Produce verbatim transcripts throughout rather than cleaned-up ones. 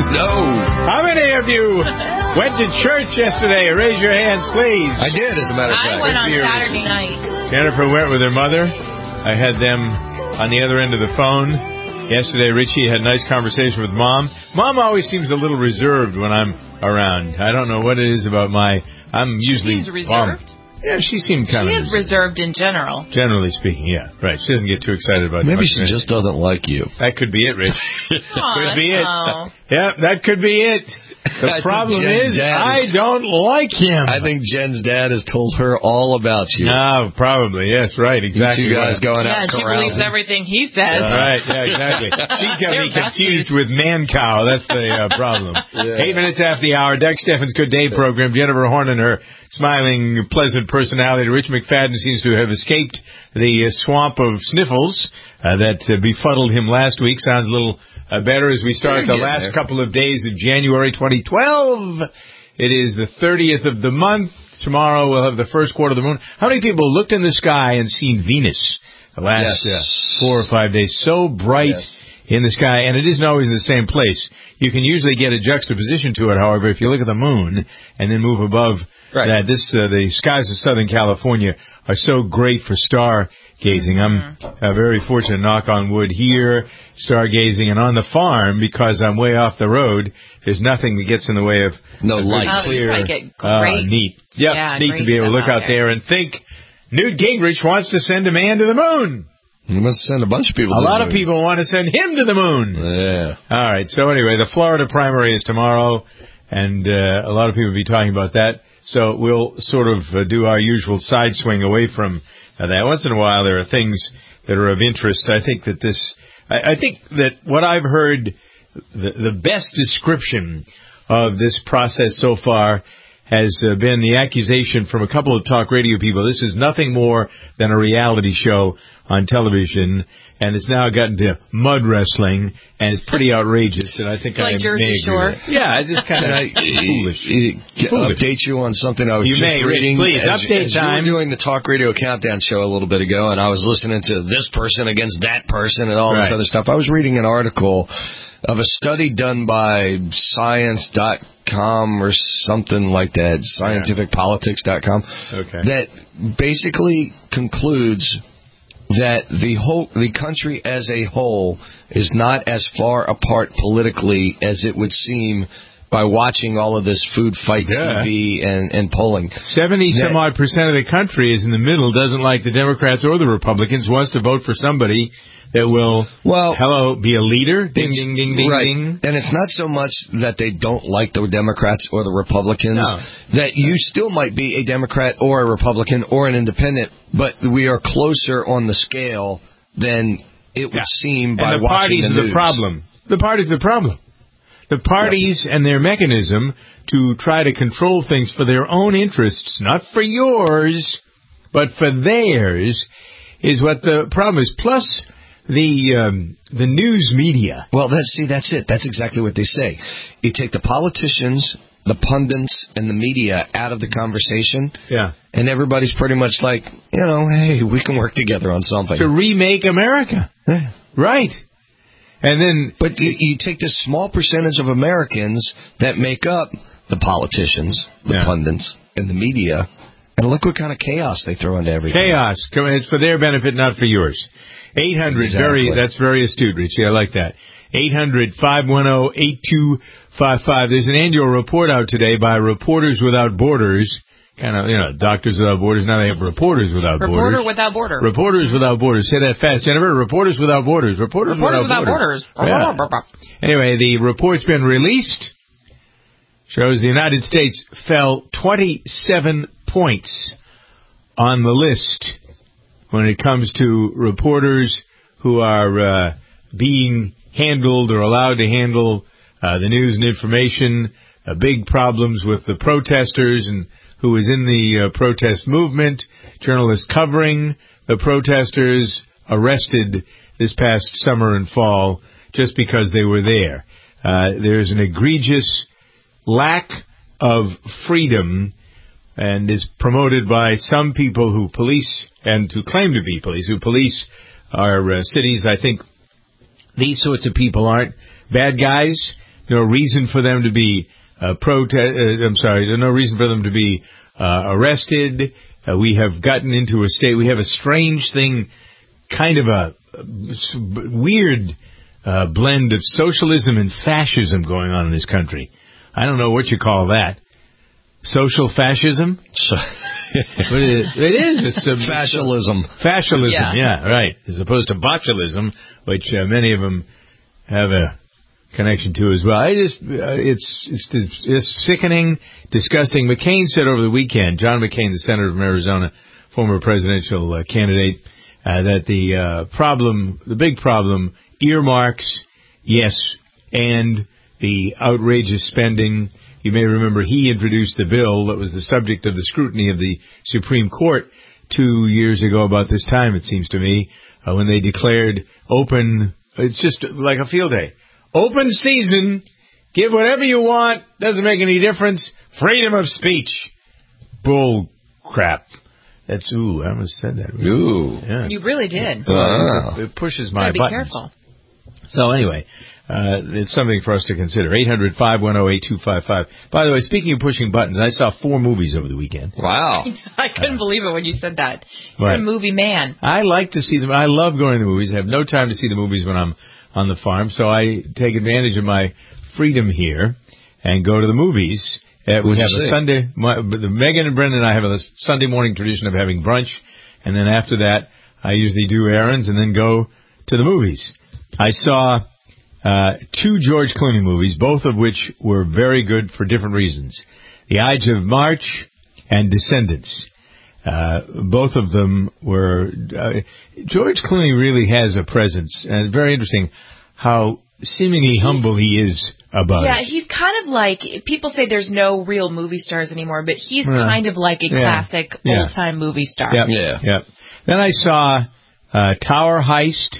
No. How many of you went to church yesterday? Raise your hands, please. I did, as a matter of fact. I went on Saturday night. Jennifer went with her mother. I had them on the other end of the phone. Yesterday, Richie had a nice conversation with Mom. Mom always seems a little reserved when I'm around. I don't know what it is about my... I'm usually... She's reserved? Mom. Yeah, she seemed kind she of... She is reserved in general. Generally speaking, yeah. Right. She doesn't get too excited about... Maybe she just doesn't like you. That could be it, Rich. Could be it. No. Yeah, that could be it. The problem is, I don't like him. I think Jen's dad has told her all about you. No, probably. Yes, right. Exactly. You two guys going yeah, out she believes everything he says. That's right. Yeah, exactly. She's got me confused with man cow. That's the uh, problem. Yeah. Eight minutes after the hour. Doug Steffens' Good Day program. Jennifer Horn and her smiling, pleasant personality. Rich McFadden seems to have escaped the uh, swamp of sniffles uh, that uh, befuddled him last week. Sounds a little... Uh, better as we start the last there. couple of days of January twenty twelve. It is the thirtieth of the month. Tomorrow we'll have the first quarter of the moon. How many people looked in the sky and seen Venus the last yes. uh, four or five days? So bright yes. in the sky, and it isn't always in the same place. You can usually get a juxtaposition to it, however, if you look at the moon and then move above right. that. This uh, the skies of Southern California are so great for star gazing. I'm uh, very fortunate, knock on wood, here, stargazing, and on the farm, because I'm way off the road, there's nothing that gets in the way of no light. Oh, clear. you get great. Uh, neat. Yep, yeah, neat to be able to look out there. there and think Newt Gingrich wants to send a man to the moon. He must send a bunch of people a to the moon. A lot of people want to send him to the moon. Yeah. All right, so anyway, the Florida primary is tomorrow, and uh, a lot of people will be talking about that. So we'll sort of uh, do our usual side swing away from uh, that. Once in a while, there are things that are of interest. I think that this, I, I think that what I've heard, the, the best description of this process so far has uh, been the accusation from a couple of talk radio people. This is nothing more than a reality show on television, and it's now gotten to mud wrestling, and it's pretty outrageous. And I think like I Jersey may Shore. agree with it. Yeah, it's just kind of foolish. foolish. Update you on something I was you just may, reading. Please, as, update as time. You were doing the Talk Radio Countdown show a little bit ago, and I was listening to this person against that person and all right. this other stuff. I was reading an article of a study done by science dot com or something like that, scientific politics dot com, okay. that basically concludes that the whole the country as a whole is not as far apart politically as it would seem by watching all of this food fight yeah. T V and, and polling. Seventy that, some odd percent of the country is in the middle, doesn't like the Democrats or the Republicans, wants to vote for somebody that will, well, hello, be a leader. Ding, ding, ding, ding, right. ding. And it's not so much that they don't like the Democrats or the Republicans, no. that you still might be a Democrat or a Republican or an independent, but we are closer on the scale than it would yeah. seem by and the watching parties the are news. the problem. The parties are the problem. The parties yeah. and their mechanism to try to control things for their own interests, not for yours, but for theirs, is what the problem is. Plus, the um, the news media. Well, that's, see, that's it. That's exactly what they say. You take the politicians, the pundits, and the media out of the conversation, yeah, and everybody's pretty much like, you know, hey, we can work together on something. To remake America. Yeah. Right. And then, But you, you take this small percentage of Americans that make up the politicians, the yeah. pundits, and the media, and look what kind of chaos they throw into everything. Chaos. It's for their benefit, not for yours. eight hundred, exactly. very, that's very astute, Richie. I like that. eight hundred, five one zero, eight two five five. There's an annual report out today by Reporters Without Borders. Kind of, you know, Doctors Without Borders. Now they have Reporters Without Reporter Borders. Without Border. Reporters Without Borders. Say that fast, Jennifer. Reporters Without Borders. Reporters, Reporters Without, Without Borders. Borders. Yeah. Anyway, the report's been released. Shows the United States fell twenty-seven points on the list when it comes to reporters who are uh, being handled or allowed to handle uh, the news and information. Uh, big problems with the protesters and who was in the uh, protest movement. Journalists covering the protesters arrested this past summer and fall just because they were there. Uh, there's an egregious lack of freedom and is promoted by some people who police and who claim to be police, who police our uh, cities. I think these sorts of people aren't bad guys. no reason for them to be uh, protest. Uh, I'm sorry, there's no reason for them to be uh, arrested. Uh, we have gotten into a state. We have a strange thing, kind of a, a weird uh, blend of socialism and fascism going on in this country. I don't know what you call that. Social fascism? So, it is. It is. It's a fascism. Fascism, Yeah. yeah, right. As opposed to botulism, which uh, many of them have a connection to as well. I just, uh, it's, it's it's sickening, disgusting. McCain said over the weekend, John McCain, the senator from Arizona, former presidential uh, candidate, uh, that the uh, problem, the big problem, earmarks, yes, and the outrageous spending. You may remember he introduced the bill that was the subject of the scrutiny of the Supreme Court two years ago about this time, it seems to me, uh, when they declared open, it's just like a field day. Open season, give whatever you want, doesn't make any difference, freedom of speech. Bull crap. That's, ooh, I almost said that. Ooh. Yeah. You really did. Wow. It pushes my Gotta be buttons. careful. So anyway, uh, it's something for us to consider. eight hundred, five one zero, eight two five five. By the way, speaking of pushing buttons, I saw four movies over the weekend. Wow. I couldn't believe it when you said that. You're Right. a movie man. I like to see them. I love going to movies. I have no time to see the movies when I'm on the farm, so I take advantage of my freedom here and go to the movies. Uh, we What'd have you a see? Sunday. My, the, Megan and Brendan and I have a Sunday morning tradition of having brunch, and then after that, I usually do errands and then go to the movies. I saw uh, two George Clooney movies, both of which were very good for different reasons. The Ides of March and Descendants. Uh, both of them were, uh, George Clooney really has a presence, and it's very interesting how seemingly humble he is about Yeah, it. he's kind of like, people say there's no real movie stars anymore, but he's Yeah. kind of like a Yeah. classic Yeah. old-time movie star. Yep. Yeah. Yep. Then I saw uh, Tower Heist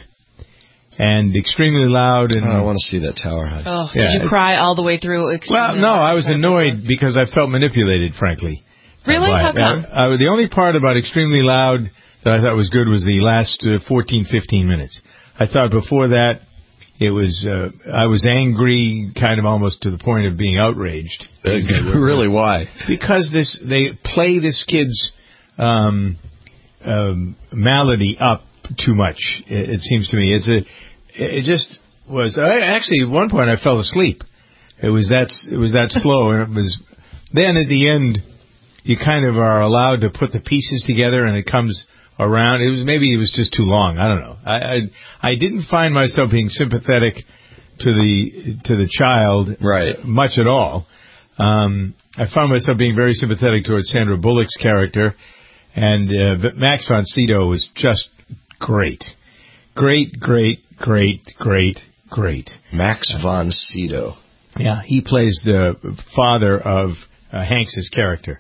and Extremely Loud. And Oh, I want to see that Tower Heist. Oh, Yeah. did you cry all the way through? well, Extremely no, Loud? I was annoyed because I felt manipulated, frankly. Really? Uh, by How it. come? Uh, uh, the only part about Extremely Loud that I thought was good was the last uh, fourteen, fifteen minutes. I thought before that it was, uh, I was angry, kind of almost to the point of being outraged. Uh, really, why? Because this, they play this kid's um, um, malady up too much. It, it seems to me it's a. It just was. I, actually, at one point I fell asleep. It was that. It was that slow, and it was. Then at the end, you kind of are allowed to put the pieces together, and it comes around. It was maybe it was just too long. I don't know. I I, I didn't find myself being sympathetic to the to the child Right. much at all. Um, I found myself being very sympathetic towards Sandra Bullock's character, and uh, Max von Sydow was just great, great, great, great, great, great. Max von Sydow. Yeah, he plays the father of uh, Hanks's character.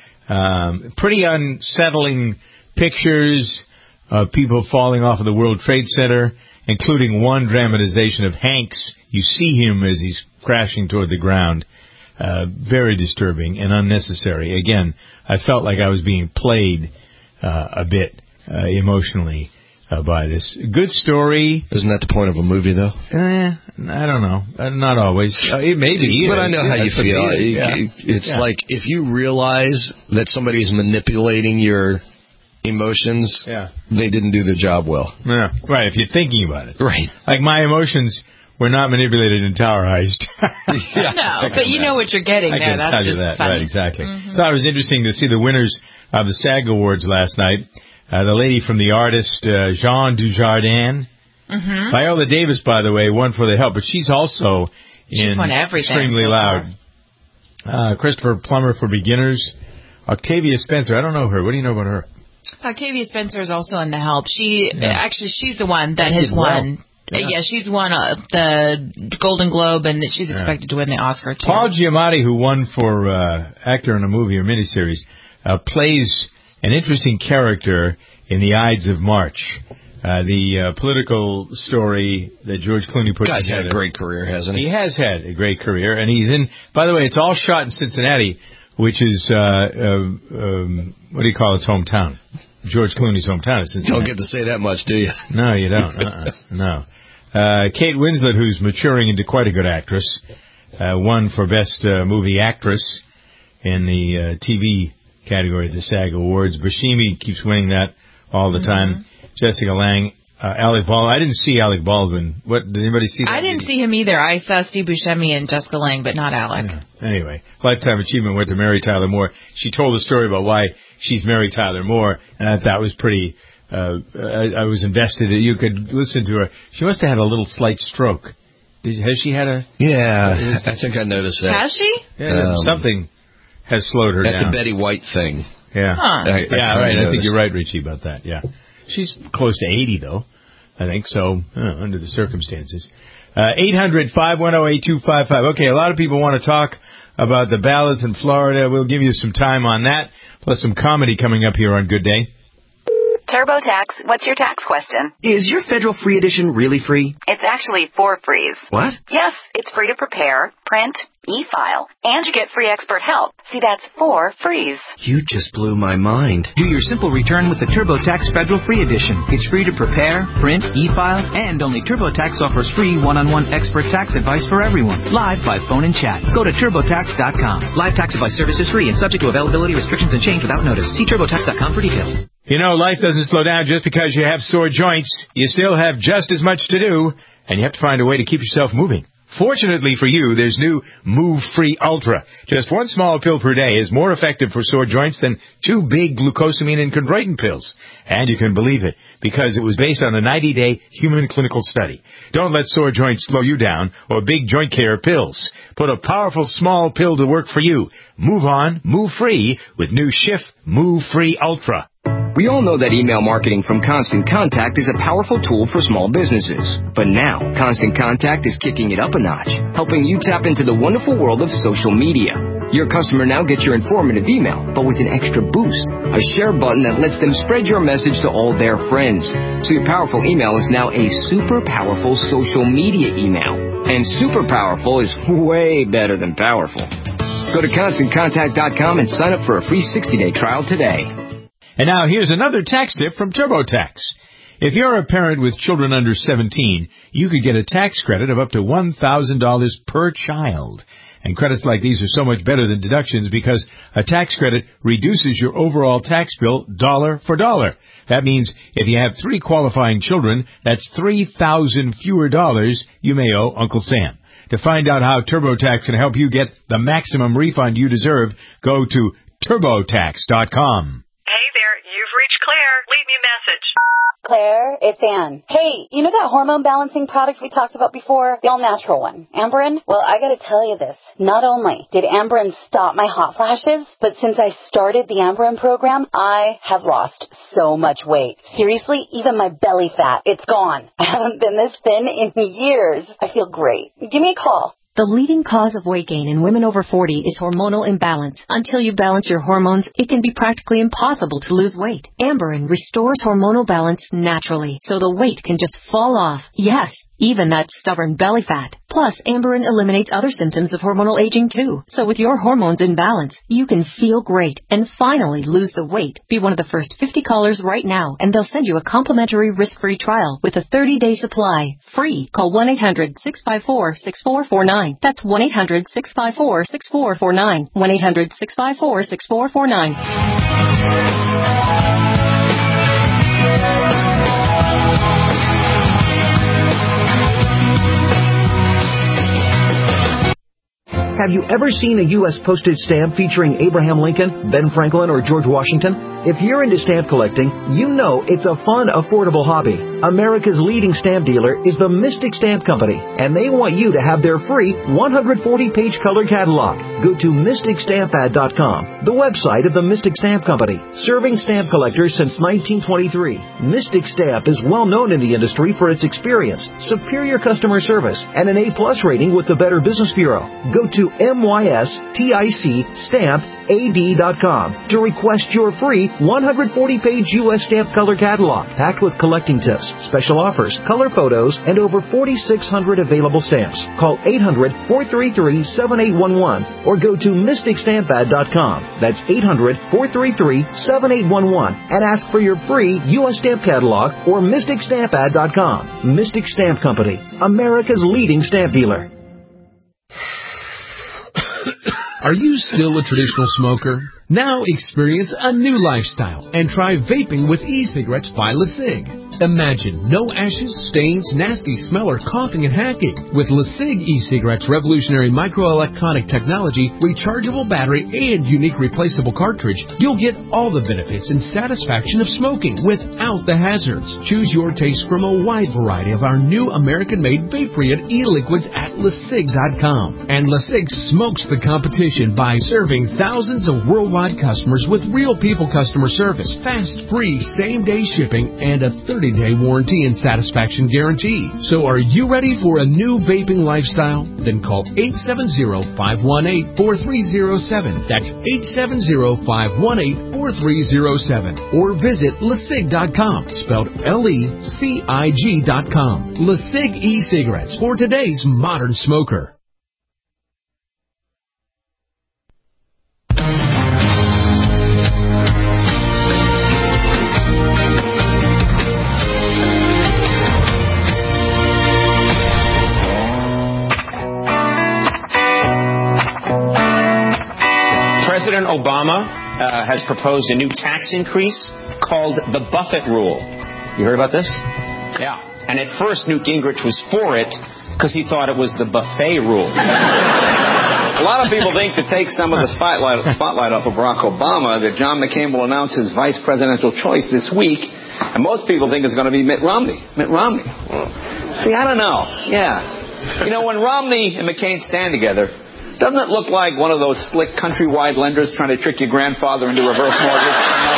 Um, pretty unsettling pictures of people falling off of the World Trade Center, including one dramatization of Hanks. You see him as he's crashing toward the ground. Uh, very disturbing and unnecessary. Again, I felt like I was being played uh, a bit uh, emotionally uh, by this. Good story. Isn't that the point of a movie, though? Eh, I don't know. Uh, not always. Uh, it may be. But I know how Yeah, you it could feel. be. It- Yeah. it- It's Yeah. like if you realize that somebody is manipulating your emotions, Yeah. they didn't do their job well. Yeah. Right, if you're thinking about it. Right. Like my emotions were not manipulated in Tower Heist. No, but you know what you're getting I there. can That's tell you just that. funny. Right, exactly. Thought it was interesting to see the winners of the SAG Awards last night. Uh, the lady from The Artist, uh, Jean Dujardin. Mm-hmm. Viola Davis, by the way, won for The Help, but she's also She's in won everything Extremely so Loud. Uh, Christopher Plummer for Beginners. Octavia Spencer, I don't know her. What do you know about her? Octavia Spencer is also in The Help. She Yeah. actually she's the one that She has did well. won. Yeah. Yeah. she's won uh, the Golden Globe, and that she's Yeah. expected to win the Oscar too. Paul Giamatti, who won for uh, actor in a movie or miniseries, uh, plays an interesting character in The Ides of March, uh, the uh, political story that George Clooney put Guy's together. had a great career, hasn't he? He has had a great career, and he's in. By the way, it's all shot in Cincinnati, which is uh, um, um, what do you call its hometown? George Clooney's hometown is Cincinnati. Don't get to say that much, do you? No, you don't. Uh-uh. No. Uh, Kate Winslet, who's maturing into quite a good actress. uh, won for Best uh, Movie Actress in the uh, T V category at the SAG Awards. Buscemi keeps winning that all the time. Mm-hmm. Jessica Lange, uh, Alec Baldwin. I didn't see Alec Baldwin. What, did anybody see that? I didn't see him either. I saw Steve Buscemi and Jessica Lange, but not Alec. Yeah. Anyway, Lifetime Achievement went to Mary Tyler Moore. She told a story about why she's Mary Tyler Moore, and I thought that was pretty... Uh, I, I was invested. You could listen to her. She must have had a little slight stroke. Did, has she had a... Yeah, I think I noticed that. Has she? Yeah, um, something has slowed her at down. At the Betty White thing. Yeah. Huh. I, I yeah, right. Noticed. I think you're right, Richie, about that. Yeah. She's close to eighty, though. I think so, uh, under the circumstances. Uh, eight hundred, five one zero, eight two five five. Okay, a lot of people want to talk about the ballots in Florida. We'll give you some time on that, plus some comedy coming up here on Good Day. TurboTax, what's your tax question? Is your federal free edition really free? It's actually four frees. What? Yes, it's free to prepare, print, e-file, and you get free expert help. See, that's four frees. You just blew my mind. Do your simple return with the TurboTax Federal Free Edition. It's free to prepare, print, e-file, and only TurboTax offers free one-on-one expert tax advice for everyone, live by phone and chat. Go to TurboTax dot com. Live tax advice service is free and subject to availability restrictions and change without notice. See TurboTax dot com for details. You know, life doesn't slow down just because you have sore joints. You still have just as much to do, and you have to find a way to keep yourself moving. Fortunately for you, there's new Move Free Ultra. Just one small pill per day is more effective for sore joints than two big glucosamine and chondroitin pills. And you can believe it, because it was based on a ninety-day human clinical study. Don't let sore joints slow you down or big joint care pills. Put a powerful small pill to work for you. Move on, move free with new Shift Move Free Ultra. We all know that email marketing from Constant Contact is a powerful tool for small businesses. But now, Constant Contact is kicking it up a notch, helping you tap into the wonderful world of social media. Your customer now gets your informative email, but with an extra boost, a share button that lets them spread your message to all their friends. So your powerful email is now a super powerful social media email. And super powerful is way better than powerful. Go to Constant Contact dot com and sign up for a free sixty-day trial today. And now here's another tax tip from TurboTax. If you're a parent with children under seventeen, you could get a tax credit of up to one thousand dollars per child. And credits like these are so much better than deductions because a tax credit reduces your overall tax bill dollar for dollar. That means if you have three qualifying children, that's three thousand fewer dollars you may owe Uncle Sam. To find out how TurboTax can help you get the maximum refund you deserve, go to Turbo Tax dot com. Hey there, you've reached Claire. Leave me a message. Claire, it's Ann. Hey, you know that hormone balancing product we talked about before? The all-natural one. Amberen? Well, I gotta tell you this. Not only did Amberen stop my hot flashes, but since I started the Amberen program, I have lost so much weight. Seriously, even my belly fat, it's gone. I haven't been this thin in years. I feel great. Give me a call. The leading cause of weight gain in women over forty is hormonal imbalance. Until you balance your hormones, it can be practically impossible to lose weight. Amberen restores hormonal balance naturally, so the weight can just fall off. Yes, even that stubborn belly fat. Plus, Amberen eliminates other symptoms of hormonal aging too. So with your hormones in balance, you can feel great and finally lose the weight. Be one of the first fifty callers right now, and they'll send you a complimentary risk-free trial with a thirty-day supply. Free. Call one eight hundred, six five four, six four four nine. That's one eight hundred, six five four, six four four nine. one eight hundred, six five four, six four four nine. Have you ever seen a U S postage stamp featuring Abraham Lincoln, Ben Franklin, or George Washington? If you're into stamp collecting, you know it's a fun, affordable hobby. America's leading stamp dealer is the Mystic Stamp Company, and they want you to have their free one hundred forty page color catalog. Go to Mystic Stamp Ad dot com, the website of the Mystic Stamp Company, serving stamp collectors since nineteen twenty-three. Mystic Stamp is well known in the industry for its experience, superior customer service, and an A plus rating with the Better Business Bureau. Go to M Y S T I C Stamp A D dot com to request your free one hundred forty page U S stamp color catalog, packed with collecting tips, special offers, color photos, and over forty-six hundred available stamps. Call eight hundred, four three three, seven eight one one or go to Mystic Stamp Ad dot com. That's eight hundred, four three three, seven eight one one and ask for your free U S stamp catalog or Mystic Stamp Ad dot com. Mystic Stamp Company, America's leading stamp dealer. Are you still a traditional smoker? Now experience a new lifestyle and try vaping with e-cigarettes by LeSig. Imagine no ashes, stains, nasty smell, or coughing and hacking. With LeSig e-cigarettes' revolutionary microelectronic technology, rechargeable battery, and unique replaceable cartridge, you'll get all the benefits and satisfaction of smoking without the hazards. Choose your taste from a wide variety of our new American-made vape-free e-liquids at LeSig dot com. And LeSig smokes the competition by serving thousands of worldwide customers with real people customer service, fast, free, same-day shipping, and a thirty-day warranty and satisfaction guarantee. So are you ready for a new vaping lifestyle? Then call eight seven zero, five one eight, four three zero seven. That's eight seven zero, five one eight, four three zero seven. Or visit LeSig dot com, spelled L E C I G dot com. LeSig e-cigarettes for today's modern smoker. President Obama uh, has proposed a new tax increase called the Buffett Rule. You heard about this? Yeah. And at first, Newt Gingrich was for it because he thought it was the buffet rule. A lot of people think to take some of the spotlight, spotlight off of Barack Obama that John McCain will announce his vice presidential choice this week, and most people think it's going to be Mitt Romney. Mitt Romney. See, I don't know. Yeah. You know, when Romney and McCain stand together, doesn't it look like one of those slick countrywide lenders trying to trick your grandfather into reverse mortgage?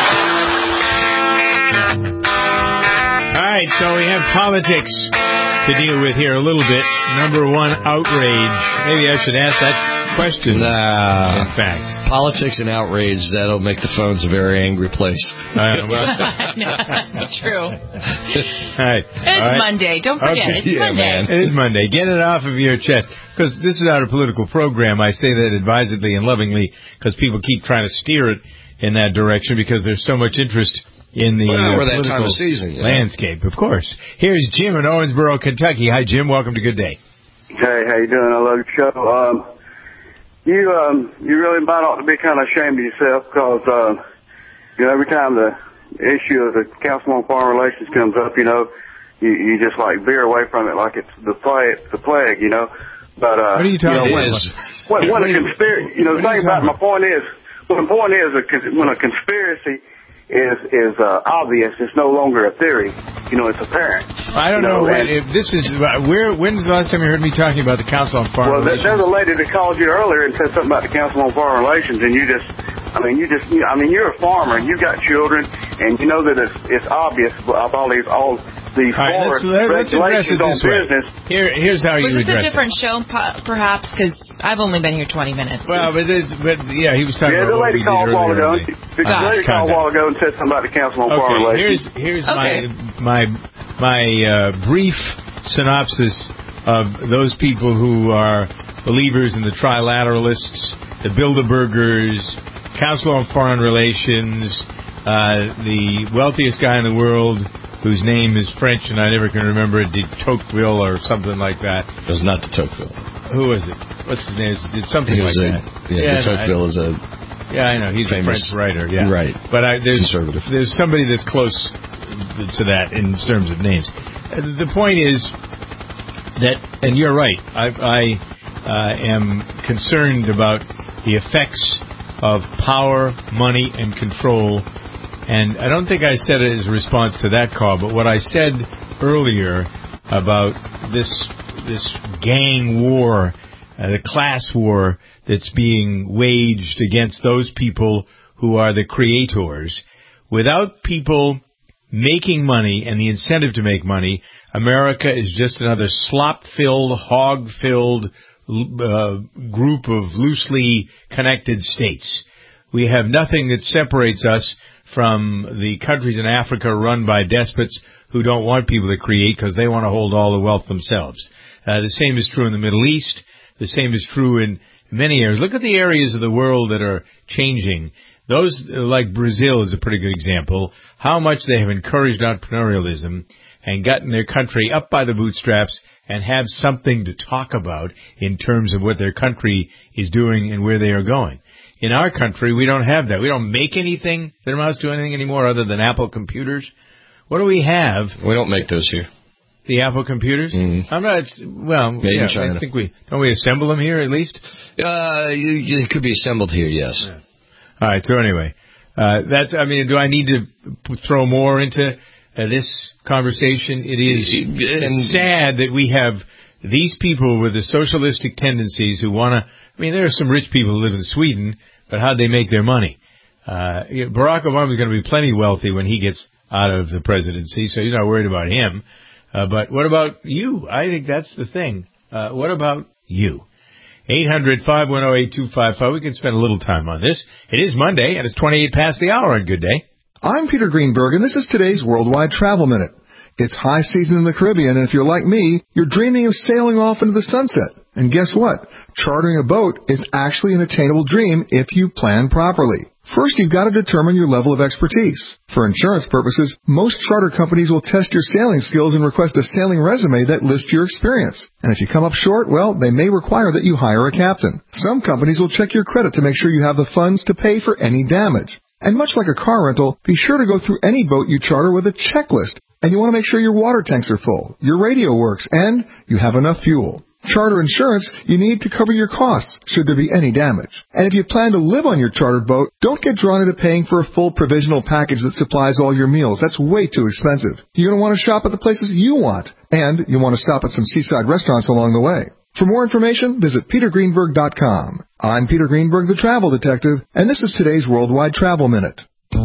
All right, so we have politics to deal with here a little bit. Number one, outrage. Maybe I should ask that question. Nah. In fact. Politics and outrage, that'll make the phones a very angry place. Uh, well. No, it's true. All right. It's All right. Monday. Don't forget, Okay. it's Yeah, Monday. man. It is Monday. Get it off of your chest. Because this is not a political program. I say that advisedly and lovingly because people keep trying to steer it in that direction because there's so much interest in the well, uh, that political time of season, yeah. landscape, of course. Here's Jim in Owensboro, Kentucky. Hi, Jim. Welcome to Good Day. Hey, how you doing? I love your show. Um, you um, you really might ought to be kind of ashamed of yourself because uh, you know every time the issue of the Council on Foreign Relations comes up, you know, you, you just like veer away from it like it's the plague, the plague, you know. But uh, what are you talking you know, about? When, when, when a conspiracy, you know, the thing about my point is, well, the point is, that when a conspiracy is is uh, obvious, it's no longer a theory. You know, it's apparent. I don't you know. know What, if this is where. When's the last time you heard me talking about the Council on Foreign well, Relations? Well, there's a lady that called you earlier and said something about the Council on Foreign Relations, and you just, I mean, you just, you, I mean, you're a farmer and you got children, and you know that it's it's obvious of all these all these all right, let's, foreign let's address it regulations on this way. business. Here, here's how Was you this address a different it. show, po- perhaps? Because I've only been here twenty minutes. Well, but, this, but yeah, he was talking Yeah, about the what lady we called a did while earlier. ago. The Uh, lady called a while ago and said something about the Council on okay, Foreign here's Relations. here's Okay. my my my uh, brief synopsis of those people who are believers in the trilateralists, the Bilderbergers, Council on Foreign Relations, uh, the wealthiest guy in the world, whose name is French and I never can remember it, de Tocqueville or something like that. It was not de Tocqueville. Who was it? What's his name? It's something He like was a, that. Yeah, Yeah, de Tocqueville I, is a yeah, I know. He's famous a French writer. Yeah, right. But I, there's conservative. there's somebody that's close to that in terms of names. The point is that, and you're right. I, I uh, am concerned about the effects of power, money, and control. And I don't think I said it as a response to that call, but what I said earlier about this this gang war, uh, the class war that's being waged against those people who are the creators. Without people making money and the incentive to make money, America is just another slop-filled, hog-filled uh, group of loosely connected states. We have nothing that separates us from the countries in Africa run by despots who don't want people to create because they want to hold all the wealth themselves. Uh, the same is true in the Middle East. The same is true in many areas. Look at the areas of the world that are changing. Those, like Brazil is a pretty good example, how much they have encouraged entrepreneurialism and gotten their country up by the bootstraps and have something to talk about in terms of what their country is doing and where they are going. In our country, we don't have that. We don't make anything that amounts to anything anymore other than Apple computers. What do we have? We don't make those here. The Apple computers? Mm-hmm. I'm not, well, Made yeah, in China. I think we, don't we assemble them here at least? Uh, you, you, it could be assembled here, yes. Yeah. All right, so anyway, uh, that's, I mean, do I need to throw more into uh, this conversation? It is it's sad that we have these people with the socialistic tendencies who want to, I mean, there are some rich people who live in Sweden, but how'd they make their money? Uh, Barack Obama is going to be plenty wealthy when he gets out of the presidency, so you're not worried about him. Uh, but what about you? I think that's the thing. Uh, what about you? eight hundred, five one zero, eight two five five. We can spend a little time on this. It is Monday, and it's twenty-eight past the hour on Good Day. I'm Peter Greenberg, and this is today's Worldwide Travel Minute. It's high season in the Caribbean, and if you're like me, you're dreaming of sailing off into the sunset. And guess what? Chartering a boat is actually an attainable dream if you plan properly. First, you've got to determine your level of expertise. For insurance purposes, most charter companies will test your sailing skills and request a sailing resume that lists your experience. And if you come up short, well, they may require that you hire a captain. Some companies will check your credit to make sure you have the funds to pay for any damage. And much like a car rental, be sure to go through any boat you charter with a checklist. And you want to make sure your water tanks are full, your radio works, and you have enough fuel. Charter insurance, you need to cover your costs should there be any damage. And if you plan to live on your chartered boat, don't get drawn into paying for a full provisional package that supplies all your meals. That's way too expensive. You're going to want to shop at the places you want, and you want to stop at some seaside restaurants along the way. For more information, visit peter greenberg dot com. I'm Peter Greenberg, the Travel Detective, and this is today's Worldwide Travel Minute.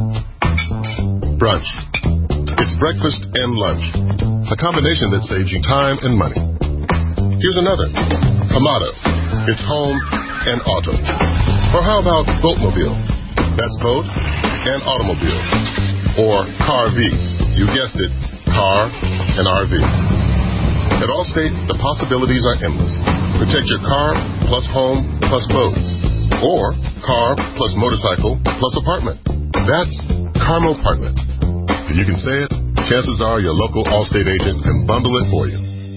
Brunch. It's breakfast and lunch, a combination that saves you time and money. Here's another. Amado. It's home and auto. Or how about boatmobile? That's boat and automobile. Or Car V. You guessed it, car and R V. At Allstate, the possibilities are endless. Protect your car plus home plus boat. Or car plus motorcycle plus apartment. That's Carmo-partment. If you can say it, chances are your local Allstate agent can bundle it for you.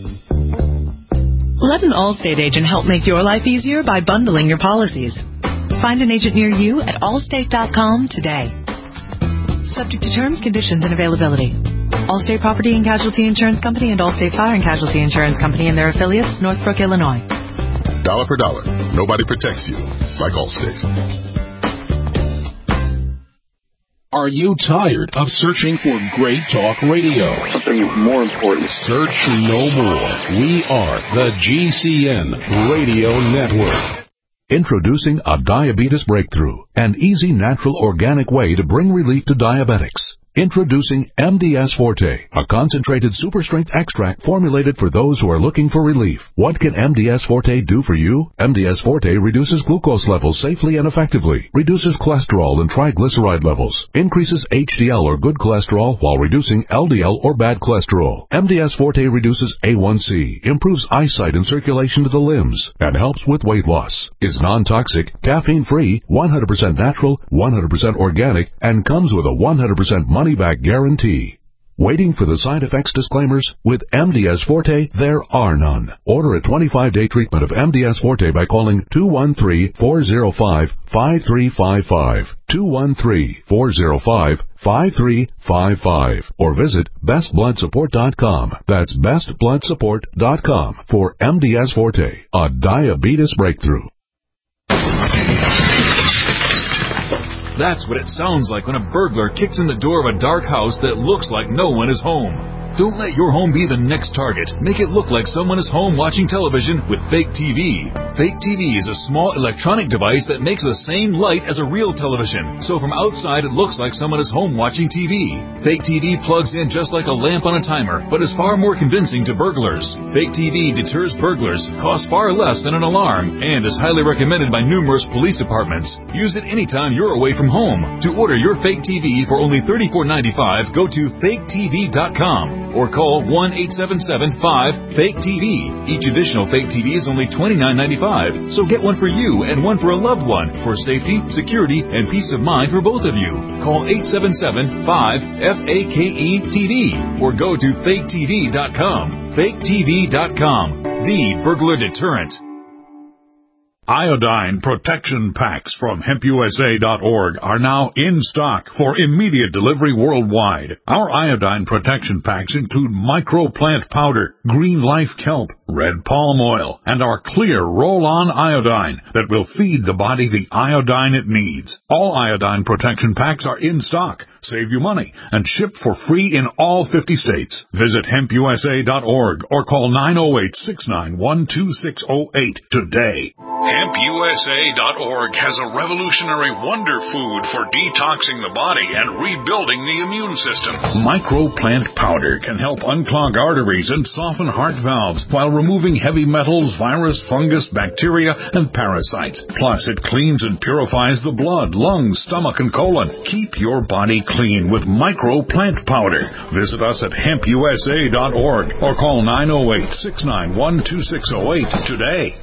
Let an Allstate agent help make your life easier by bundling your policies. Find an agent near you at allstate dot com today. Subject to terms, conditions, and availability. Allstate Property and Casualty Insurance Company and Allstate Fire and Casualty Insurance Company and their affiliates, Northbrook, Illinois. Dollar for dollar. Nobody protects you like Allstate. Are you tired of searching for great talk radio? Something more important. Search no more. We are the G C N Radio Network. Introducing a diabetes breakthrough, an easy, natural, organic way to bring relief to diabetics. Introducing M D S Forte, a concentrated super-strength extract formulated for those who are looking for relief. What can M D S Forte do for you? M D S Forte reduces glucose levels safely and effectively, reduces cholesterol and triglyceride levels, increases H D L or good cholesterol while reducing L D L or bad cholesterol. M D S Forte reduces A one C, improves eyesight and circulation to the limbs, and helps with weight loss. Is non-toxic, caffeine-free, one hundred percent natural, one hundred percent organic, and comes with a one hundred percent money-back guarantee. Waiting for the side effects disclaimers? With M D S Forte, there are none. Order a twenty-five day treatment of M D S Forte by calling two one three, four zero five, five three five five, two one three, four zero five, five three five five, or visit best blood support dot com. That's best blood support dot com for M D S Forte, a diabetes breakthrough. That's what it sounds like when a burglar kicks in the door of a dark house that looks like no one is home. Don't let your home be the next target. Make it look like someone is home watching television with Fake T V. Fake T V is a small electronic device that makes the same light as a real television. So from outside it looks like someone is home watching T V. Fake T V plugs in just like a lamp on a timer, but is far more convincing to burglars. Fake T V deters burglars, costs far less than an alarm, and is highly recommended by numerous police departments. Use it anytime you're away from home. To order your Fake T V for only thirty-four ninety-five, go to fake T V dot com. or call one eight seven seven five fake T V. Each additional fake T V is only twenty-nine ninety-five, so get one for you and one for a loved one for safety, security, and peace of mind for both of you. Call eight seven seven five F A K E T V or go to fake T V dot com. fake T V dot com, the burglar deterrent. Iodine protection packs from hemp U S A dot org are now in stock for immediate delivery worldwide. Our iodine protection packs include microplant powder, green life kelp, red palm oil, and our clear roll-on iodine that will feed the body the iodine it needs. All iodine protection packs are in stock, save you money, and shipped for free in all fifty states. Visit hemp U S A dot org or call nine oh eight, six nine one, two six oh eight today. hemp U S A dot org has a revolutionary wonder food for detoxing the body and rebuilding the immune system. Microplant powder can help unclog arteries and soften heart valves while removing heavy metals, virus, fungus, bacteria, and parasites. Plus, it cleans and purifies the blood, lungs, stomach, and colon. Keep your body clean with microplant powder. Visit us at hemp U S A dot org or call nine oh eight, six nine one, two six oh eight today.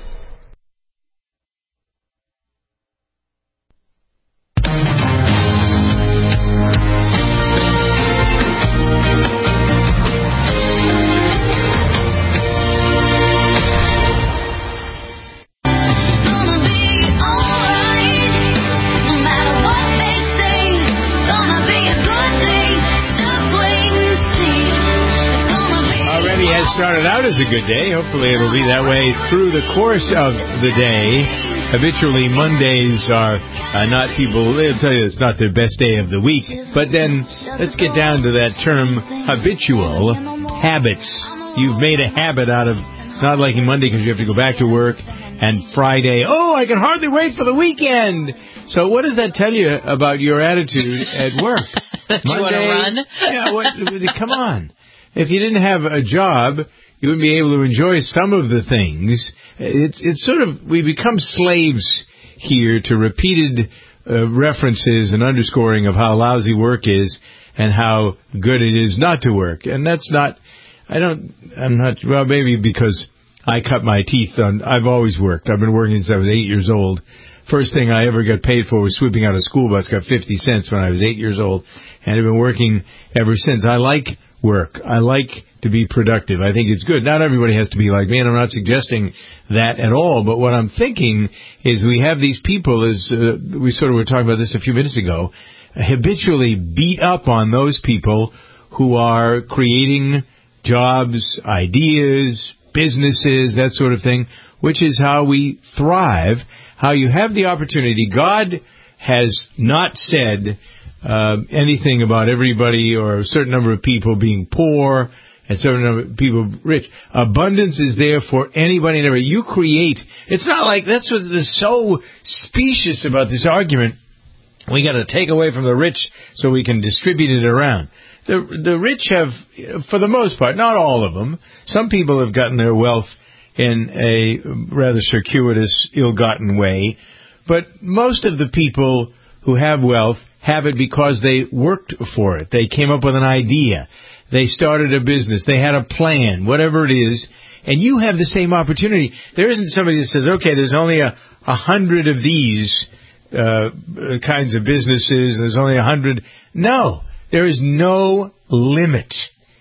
Started out as a good day. Hopefully it'll be that way through the course of the day. Habitually, Mondays are uh, not people, they'll tell you it's not their best day of the week. But then let's get down to that term, habitual habits. You've made a habit out of not liking Monday because you have to go back to work, and Friday, oh, I can hardly wait for the weekend. So what does that tell you about your attitude at work? That you want to run? Yeah, what, come on. If you didn't have a job, you wouldn't be able to enjoy some of the things. It's it's sort of, we become slaves here to repeated uh, references and underscoring of how lousy work is and how good it is not to work. And that's not, I don't, I'm not, well, maybe because I cut my teeth on, I've always worked. I've been working since I was eight years old. First thing I ever got paid for was sweeping out a school bus. Got fifty cents when I was eight years old. And I've been working ever since. I like work. I like to be productive. I think it's good. Not everybody has to be like me, and I'm not suggesting that at all. But what I'm thinking is we have these people, as uh, we sort of were talking about this a few minutes ago, habitually beat up on those people who are creating jobs, ideas, businesses, that sort of thing, which is how we thrive, how you have the opportunity. God has not said Uh, anything about everybody or a certain number of people being poor and a certain number of people rich. Abundance is there for anybody and everybody. You create. It's not like, that's what is so specious about this argument. We got to take away from the rich so we can distribute it around. The the rich have, for the most part, not all of them. Some people have gotten their wealth in a rather circuitous, ill-gotten way. But most of the people who have wealth have it because they worked for it. They came up with an idea. They started a business. They had a plan, whatever it is. And you have the same opportunity. There isn't somebody that says, okay, there's only a, a hundred of these uh, kinds of businesses. There's only a hundred. No, there is no limit.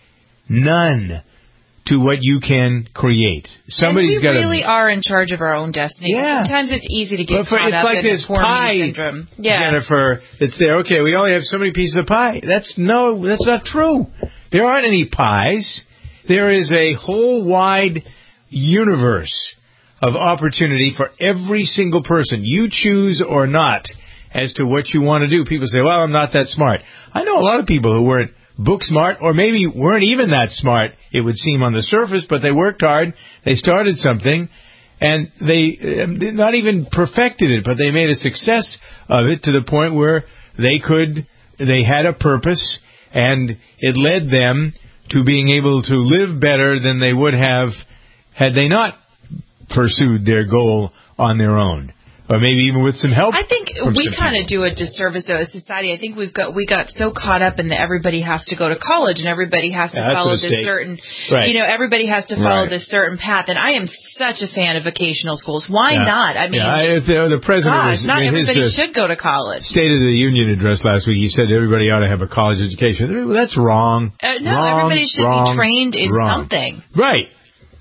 None. To what you can create. Somebody's got to. We really are in charge of our own destiny. Yeah. Sometimes it's easy to get for, caught it's up like in this the poor pie, me syndrome. Yeah. Jennifer, it's there. Okay, we only have so many pieces of pie. That's no, that's not true. There aren't any pies. There is a whole wide universe of opportunity for every single person. You choose or not as to what you want to do. People say, well, I'm not that smart. I know a lot of people who weren't book smart, or maybe weren't even that smart, it would seem on the surface, but they worked hard, they started something, and they uh, not even perfected it, but they made a success of it to the point where they could, they had a purpose, and it led them to being able to live better than they would have had they not pursued their goal on their own. or maybe even with some help. I think we kind of do a disservice though as society. I think we've got we got so caught up in that everybody has to go to college and everybody has to Yeah, follow that's this a certain, right. you know, everybody has to follow Right. this certain path. And I am such a fan of vocational schools. Why Yeah. not? I mean, yeah, I, the, the president gosh, was, not in his, everybody uh, should go to college. State of the Union address last week, he said everybody ought to have a college education. Well, that's wrong. Uh, no, wrong, everybody should wrong, be trained in wrong. something. Right.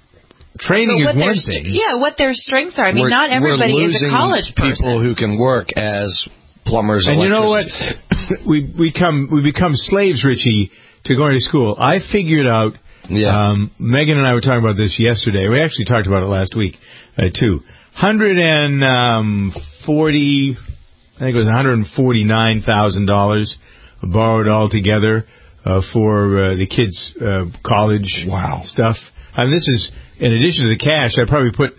Training But what is their one st- thing. Yeah, what their strengths are. I mean, We're- not everybody we're is a losing college person. people who can work as plumbers, And you know what? electricians. we we come we become slaves, Richie, to going to school. I figured out. Yeah. Um, Megan and I were talking about this yesterday. We actually talked about it last week uh, too. Hundred and um, forty, I think it was one hundred and forty nine thousand dollars borrowed altogether uh, for uh, the kids' uh, college wow. stuff. I mean, this is in addition to the cash. I probably put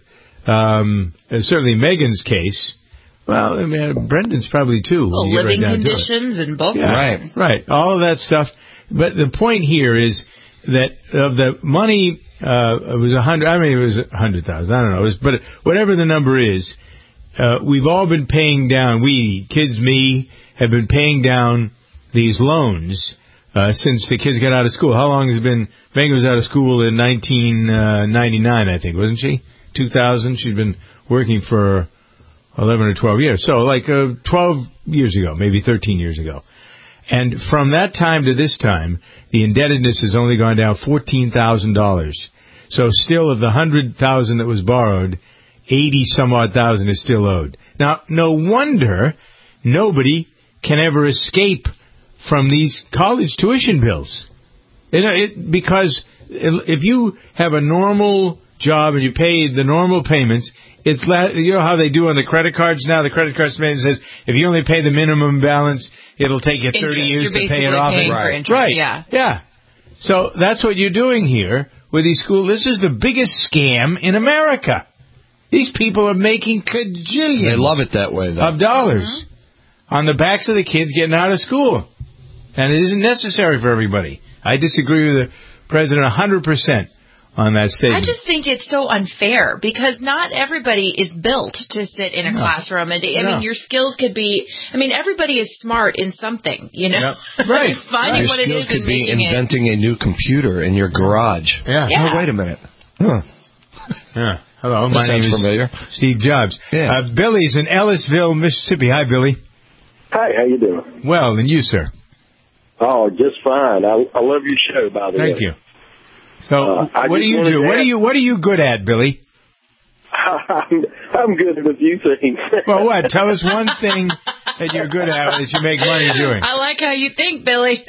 um, uh, certainly Megan's case. Well, I mean, Brendan's probably too. when Well, you get living right down to it. conditions and book. Yeah, right, right. All of that stuff. But the point here is that of the money, uh, it was a hundred. I mean, it was a hundred thousand. I don't know. It was, but whatever the number is, uh, we've all been paying down. We kids, me, have been paying down these loans uh, since the kids got out of school. How long has it been? Megan was out of school in nineteen ninety-nine, I think, wasn't she? two thousand. She'd been working for eleven or twelve years. So like uh, twelve years ago, maybe thirteen years ago. And from that time to this time, the indebtedness has only gone down fourteen thousand dollars. So still of the one hundred thousand dollars that was borrowed, eighty some odd thousand is still owed. Now, no wonder nobody can ever escape from these college tuition bills. You know, it, because if you have a normal job and you pay the normal payments, it's la- you know how they do on the credit cards now. The credit card man says if you only pay the minimum balance, it'll take you thirty Interest. years You're to pay it off. basically paying right, for interest, right, yeah. yeah. So that's what you're doing here with these schools. This is the biggest scam in America. These people are making cajillions. They love it that way, though. Of dollars mm-hmm. on the backs of the kids getting out of school, and it isn't necessary for everybody. I disagree with the president one hundred percent. On that statement. I just think it's so unfair because not everybody is built to sit in a no. classroom. And I no. mean, your skills could be. I mean, everybody is smart in something, you know. Yep. Right. Finding Your what it skills is could and be making inventing it. a new computer in your garage. Yeah. yeah. Oh, wait a minute. Huh. Yeah. Hello, That my name sounds is familiar. Steve Jobs. Yeah. Uh, Billy's in Ellisville, Mississippi. Hi, Billy. Hi, how you doing? Well, and you, sir? Oh, just fine. I, I love your show, by the way. Thank you. So, Uh, I what do just you wanted do? to What are ask- you What are you good at, Billy? I'm, I'm good at a few things. Well, what? Tell us one thing that you're good at that you make money doing. I like how you think, Billy.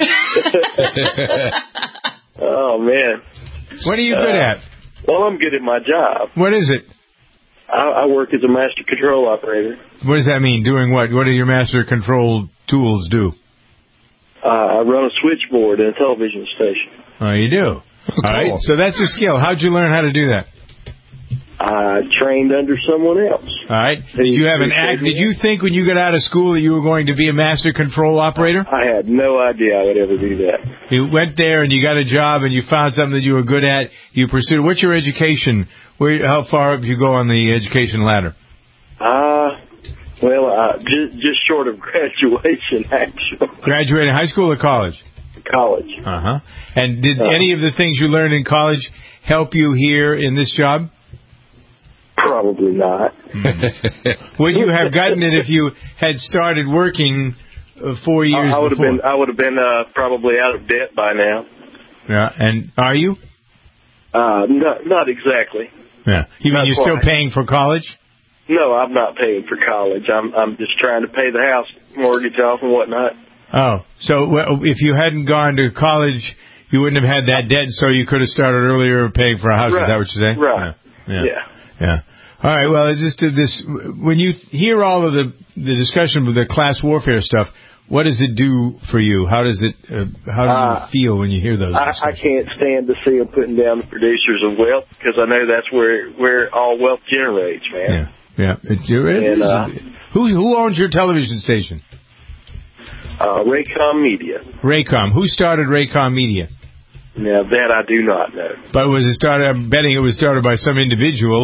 Oh, man. What are you good Uh, at? Well, I'm good at my job. What is it? I, I work as a master control operator. What does that mean? Doing what? What do your master control tools do? Uh, I run a switchboard in a television station. Oh, you do. Oh, cool. All right. So that's a skill. How'd you learn how to do that? I trained under someone else. All right. Did you have an act? Did you think when you got out of school that you were going to be a master control operator? I had no idea I would ever do that. You went there and you got a job and you found something that you were good at. You pursued. What's your education? Where? How far up do you go on the education ladder? Uh, well, uh, just, just short of graduation, actually. Graduated high school or college? College. Uh huh. And did Uh, any of the things you learned in college help you here in this job? Probably not. Would you have gotten it if you had started working uh, four years I, I would have before? been. I would have been uh, probably out of debt by now. Yeah. And are you? Uh, not, not exactly. Yeah. You mean Not you're still quite. paying for college? No, I'm not paying for college. I'm I'm just trying to pay the house mortgage off and whatnot. Oh, so well, if you hadn't gone to college, you wouldn't have had that debt, so you could have started earlier paying for a house. Right. Is that what you're saying? Right. Yeah. Yeah. Yeah. Yeah. All right. Well, it's just uh, this. When you hear all of the the discussion with the class warfare stuff, what does it do for you? How does it? Uh, how do Uh, you feel when you hear those? I, I can't stand to see them putting down the producers of wealth because I know that's where where all wealth generates, man. Yeah. Yeah. It, it And, is. uh, who who owns your television station? Uh, Raycom Media. Raycom. Who started Raycom Media? Now that I do not know. But was it started? I'm betting it was started by some individual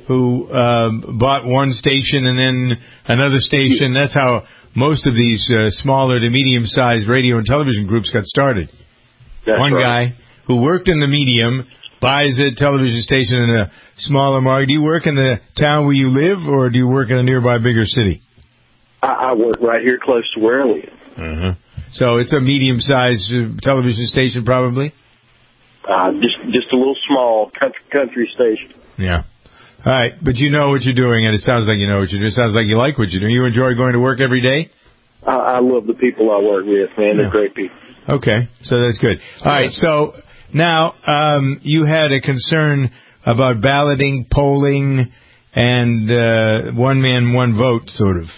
who um, bought one station and then another station. That's how most of these uh, smaller to medium-sized radio and television groups got started. That's one right. guy who worked in the medium buys a television station in a smaller market. Do you work in the town where you live, or do you work in a nearby bigger city? I, I work right here close to where I live. Uh-huh. So it's a medium-sized uh, television station, probably? Uh, just just a little small country, country station. Yeah. All right, but you know what you're doing, and it sounds like you know what you're doing. It sounds like you like what you're doing. You enjoy going to work every day? I, I love the people I work with, man. They're Yeah. great people. Okay, so that's good. All right, so now um, you had a concern about balloting, polling, and uh, one man, one vote, sort of.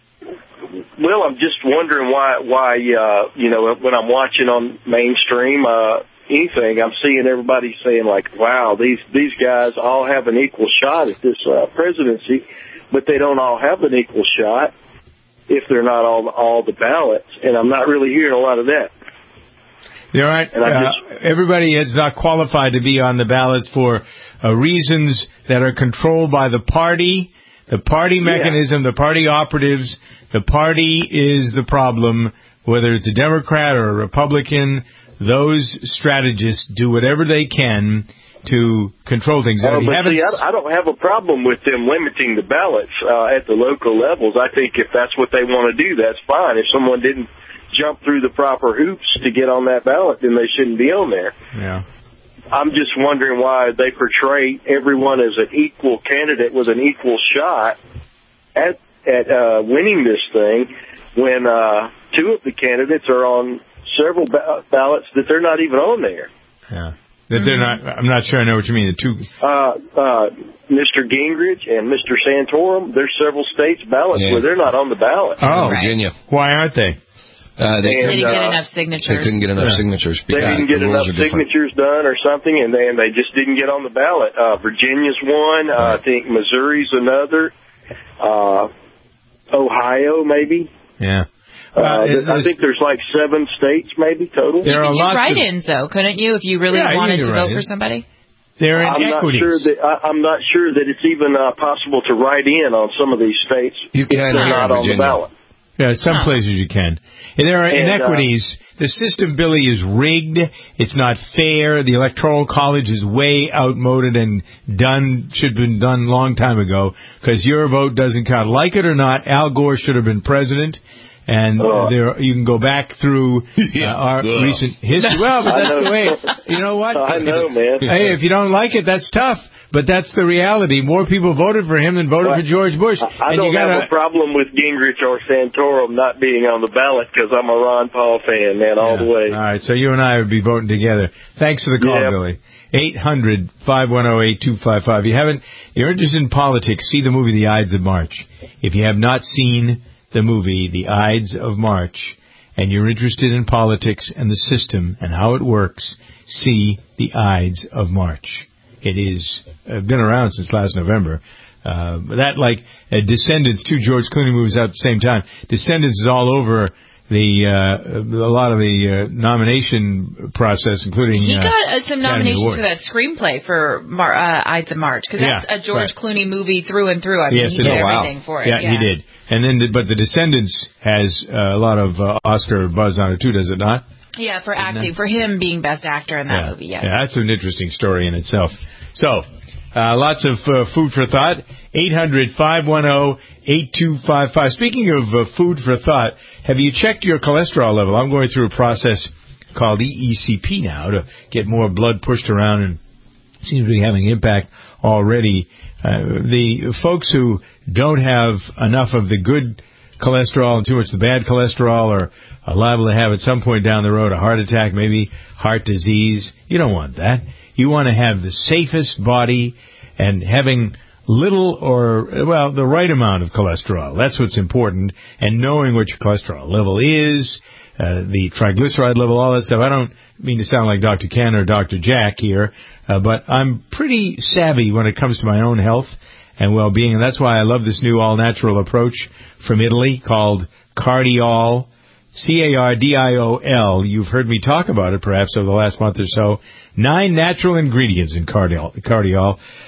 Well, I'm just wondering why, why uh, you know, when I'm watching on mainstream uh, anything, I'm seeing everybody saying, like, wow, these, these guys all have an equal shot at this uh, presidency, but they don't all have an equal shot if they're not all, all the ballots, and I'm not really hearing a lot of that. There aren't, uh, just, everybody is not qualified to be on the ballots for uh, reasons that are controlled by the party, the party mechanism, yeah. the party operatives. The party is the problem, whether it's a Democrat or a Republican. Those strategists do whatever they can to control things. Uh, but see, I, I don't have a problem with them limiting the ballots uh, at the local levels. I think if that's what they want to do, that's fine. If someone didn't jump through the proper hoops to get on that ballot, then they shouldn't be on there. Yeah. I'm just wondering why they portray everyone as an equal candidate with an equal shot at at uh, winning this thing when uh, two of the candidates are on several ba- ballots that they're not even on there. Yeah. That they're not. I'm not sure I know what you mean. The two. Uh, uh, Mister Gingrich and Mister Santorum, there's several states ballots Yeah. where they're not on the ballot. Oh, Virginia. Why aren't they? Uh, they, And, They didn't get uh, enough signatures. they couldn't get enough Yeah. signatures. They because didn't get the rules enough are different. signatures done or something, and then they just didn't get on the ballot. Uh, Virginia's one. Uh, I think Missouri's another. Uh, Ohio, maybe. Yeah. Uh, Uh, it- I think there's like seven states, maybe total. There you are could do lots of- write-ins, though, couldn't you, if you really Yeah, you wanted can do to vote write-ins. for somebody? They're I'm not inequities. sure that I, I'm not sure that it's even uh, possible to write in on some of these states You if can they're here in not on the Virginia. ballot. Yeah, some Huh. places you can. And there are And, inequities. The system, Billy, is rigged. It's not fair. The Electoral College is way outmoded and done, should have been done a long time ago, because your vote doesn't count. Like it or not, Al Gore should have been president. And Uh. there, you can go back through uh, our Ugh. recent history. Well, but I that's know. the way. You know what? I know, man. Hey, if you don't like it, that's tough. But that's the reality. More people voted for him than voted Well, for George Bush. I and don't you gotta, have a problem with Gingrich or Santorum not being on the ballot because I'm a Ron Paul fan, man, all Yeah. the way. All right, so you and I would be voting together. Thanks for the call, Yeah. Billy. eight hundred, five one zero, eight two five five. You haven't, you're interested in politics, see the movie The Ides of March. If you have not seen the movie The Ides of March, and you're interested in politics and the system and how it works, see The Ides of March. It is uh, been around since last November. Uh, that, like uh, Descendants, two George Clooney movies out at the same time. Descendants is all over the uh, a lot of the uh, nomination process, including He uh, got uh, some Academy nominations Award. for that screenplay for Mar- uh, Ides of March, because that's Yeah, a George right. Clooney movie through and through. I mean, Yes, he it did is. everything for it. Yeah, Yeah, he did. And then, the, but the Descendants has uh, a lot of uh, Oscar buzz on it too, does it not? Yeah, for acting, for him being best actor in that yeah. movie. Yes. Yeah, that's an interesting story in itself. So, uh, lots of uh, food for thought. eight hundred, five one zero, eight two five five. Speaking of uh, food for thought, have you checked your cholesterol level? I'm going through a process called E E C P now to get more blood pushed around, and seems to be having impact already. Uh, the folks who don't have enough of the good cholesterol and too much of the bad cholesterol are, are liable to have at some point down the road a heart attack, maybe heart disease. You don't want that. You want to have the safest body and having little or, well, the right amount of cholesterol. That's what's important. And knowing what your cholesterol level is, uh, the triglyceride level, all that stuff. I don't mean to sound like Doctor Ken or Doctor Jack here, uh, but I'm pretty savvy when it comes to my own health and well-being, and that's why I love this new all-natural approach from Italy called Cardiol, C A R D I O L. You've heard me talk about it perhaps over the last month or so. Nine natural ingredients in Cardiol. Cardiol.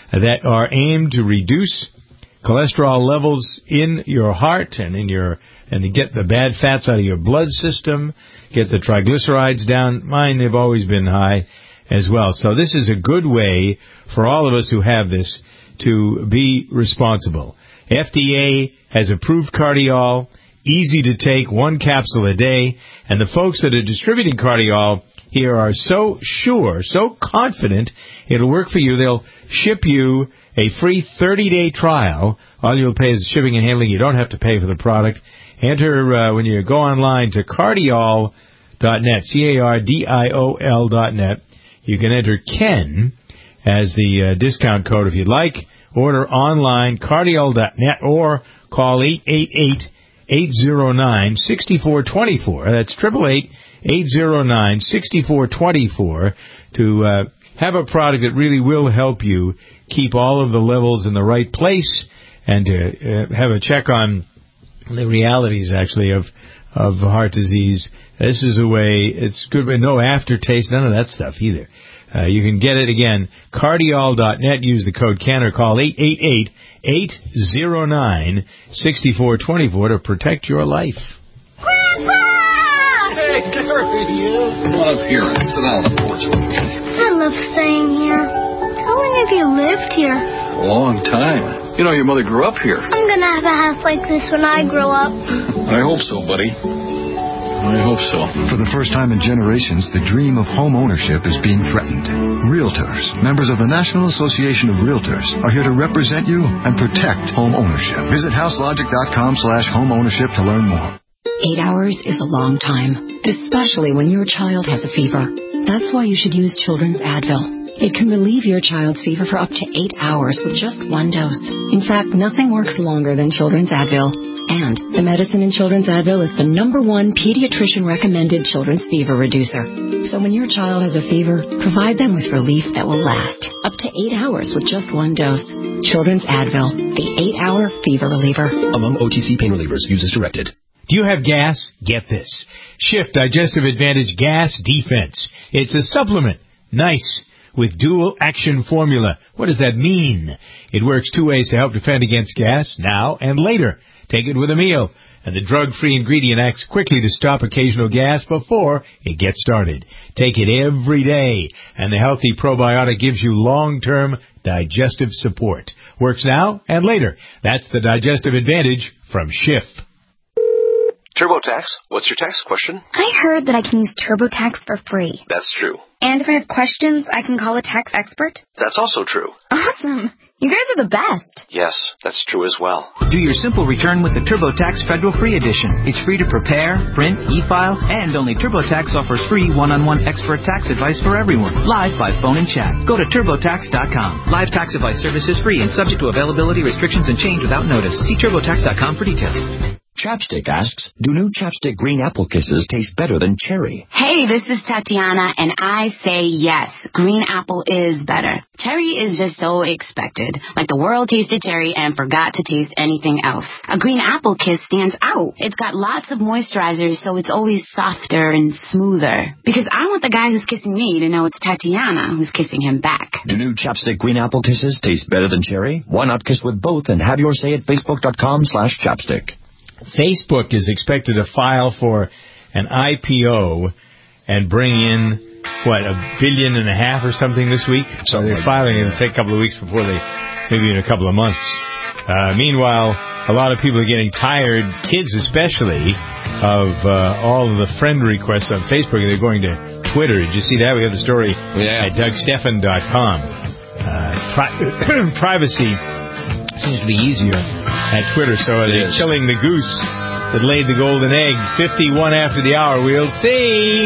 that are aimed to reduce cholesterol levels in your heart and in your and to get the bad fats out of your blood system, get the triglycerides down. Mine, they've always been high as well. So this is a good way for all of us who have this to be responsible. F D A has approved Cardiol, easy to take, one capsule a day, and the folks that are distributing Cardiol here are so sure, so confident it'll work for you. They'll ship you a free thirty-day trial. All you'll pay is shipping and handling. You don't have to pay for the product. Enter, uh, when you go online to cardiol dot net, C A R D I O L dot net. You can enter Ken as the uh, discount code if you'd like. Order online, cardiol dot net, or call eight eight eight, eight zero nine, six four two four. That's eight eight eight, eight zero nine, six four two four to uh, have a product that really will help you keep all of the levels in the right place and to uh, have a check on the realities, actually, of of heart disease. This is a way, it's good, but no aftertaste, none of that stuff either. Uh, you can get it again, cardiol dot net. Use the code CAN or call eight eight eight, eight zero nine, six four two four to protect your life. Grandpa! Hey, there he is. Come on up here and sit down on the porch with me. I love staying here. How long have you lived here? A long time. You know, your mother grew up here. I'm going to have a house like this when I grow up. I hope so, buddy. I hope so. For the first time in generations, the dream of home ownership is being threatened. Realtors, members of the National Association of Realtors, are here to represent you and protect home ownership. Visit houselogic dot com slash home ownership to learn more. Eight hours is a long time, especially when your child has a fever. That's why you should use Children's Advil. It can relieve your child's fever for up to eight hours with just one dose. In fact, nothing works longer than Children's Advil. And the medicine in Children's Advil is the number one pediatrician-recommended children's fever reducer. So when your child has a fever, provide them with relief that will last up to eight hours with just one dose. Children's Advil, the eight-hour fever reliever. Among O T C pain relievers, use as directed. Do you have gas? Get this. Shift Digestive Advantage Gas Defense. It's a supplement. Nice. With dual action formula. What does that mean? It works two ways to help defend against gas, now and later. Take it with a meal, and the drug-free ingredient acts quickly to stop occasional gas before it gets started. Take it every day, and the healthy probiotic gives you long-term digestive support. Works now and later. That's the Digestive Advantage from Schiff. TurboTax, what's your tax question? I heard that I can use TurboTax for free. That's true. And if I have questions, I can call a tax expert? That's also true. Awesome. You guys are the best. Yes, that's true as well. Do your simple return with the TurboTax Federal Free Edition. It's free to prepare, print, e-file, and only TurboTax offers free one-on-one expert tax advice for everyone, live by phone and chat. Go to turbo tax dot com. Live tax advice service is free and subject to availability restrictions and change without notice. See turbo tax dot com for details. Chapstick asks, do new Chapstick Green Apple Kisses taste better than cherry? Hey, this is Tatiana, and I say yes. Green apple is better. Cherry is just so expected. Like the world tasted cherry and forgot to taste anything else. A green apple kiss stands out. It's got lots of moisturizers, so it's always softer and smoother. Because I want the guy who's kissing me to know it's Tatiana who's kissing him back. Do new Chapstick Green Apple Kisses taste better than cherry? Why not kiss with both and have your say at facebook dot com slash chapstick. Facebook is expected to file for an I P O and bring in, what, a billion and a half or something this week? So they're filing it. It'll take a couple of weeks before they, maybe in a couple of months. Uh, meanwhile, a lot of people are getting tired, kids especially, of uh, all of the friend requests on Facebook. They're going to Twitter. Did you see that? We have the story yeah. at doug stephan dot com. Uh, pri- privacy seems to be easier at Twitter, so are they killing the goose that laid the golden egg? fifty-one after the hour, we'll see.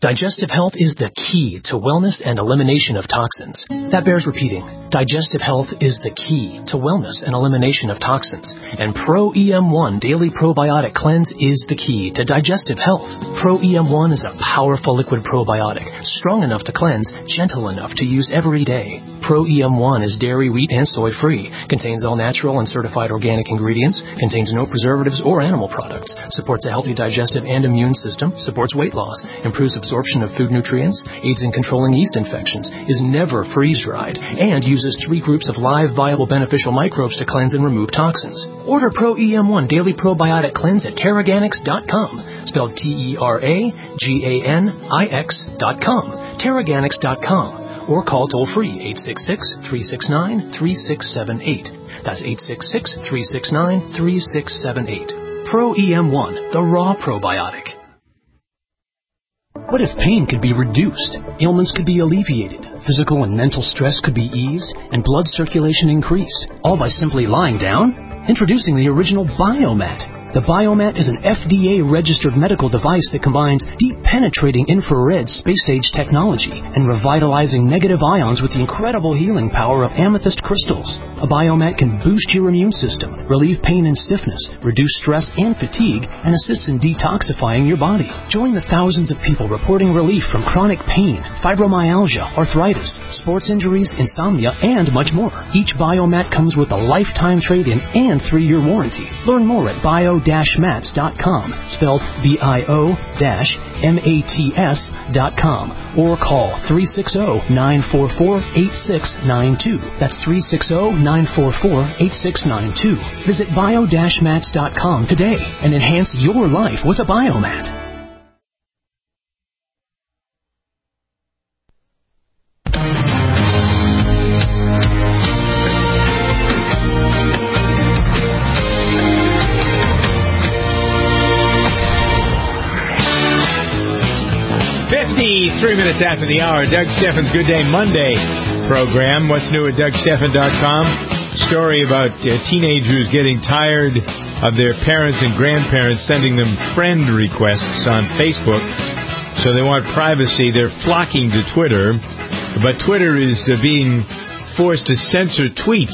Digestive health is the key to wellness and elimination of toxins. That bears repeating. Digestive health is the key to wellness and elimination of toxins. And Pro E M one Daily Probiotic Cleanse is the key to digestive health. Pro E M one is a powerful liquid probiotic, strong enough to cleanse, gentle enough to use every day. Pro E M one is dairy, wheat, and soy-free, contains all natural and certified organic ingredients, contains no preservatives or animal products, supports a healthy digestive and immune system, supports weight loss, improves absorption of food nutrients, aids in controlling yeast infections, is never freeze-dried, and uses three groups of live, viable, beneficial microbes to cleanse and remove toxins. Order Pro E M one Daily Probiotic Cleanse at Terraganix dot com, spelled T E R A G A N I X dot com, Terraganix dot com. Or call toll-free eight six six, three six nine, three six seven eight. That's eight six six, three six nine, three six seven eight. Pro E M one, the raw probiotic. What if pain could be reduced, ailments could be alleviated, physical and mental stress could be eased, and blood circulation increased, all by simply lying down? Introducing the original Biomat. The Biomat is an F D A-registered medical device that combines deep-penetrating infrared space-age technology and revitalizing negative ions with the incredible healing power of amethyst crystals. A Biomat can boost your immune system, relieve pain and stiffness, reduce stress and fatigue, and assists in detoxifying your body. Join the thousands of people reporting relief from chronic pain, fibromyalgia, arthritis, sports injuries, insomnia, and much more. Each Biomat comes with a lifetime trade-in and three-year warranty. Learn more at bio mats dot com, spelled B I O M A T S dot com, or call three six zero, nine four four, eight six nine two. That's three six zero, nine four four, eight six nine two. Visit bio mats dot com today and enhance your life with a Biomat. Three minutes after the hour, Doug Steffen's Good Day Monday program. What's new at Doug Steffen dot com? Story about uh, teenagers getting tired of their parents and grandparents sending them friend requests on Facebook. So they want privacy. They're flocking to Twitter. But Twitter is uh, being forced to censor tweets.